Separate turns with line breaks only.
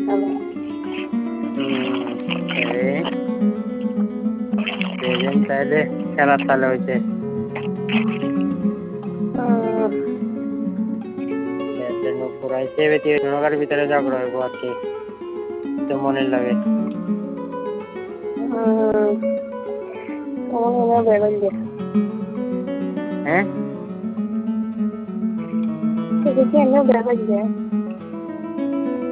আবার
সেদিন তাহলে খেলার তাহলে হয়েছে ঘুরাইছে নৌকার ভিতরে ঝগড়া হইব আর কি তো মনে লাগে
হ্যাঁ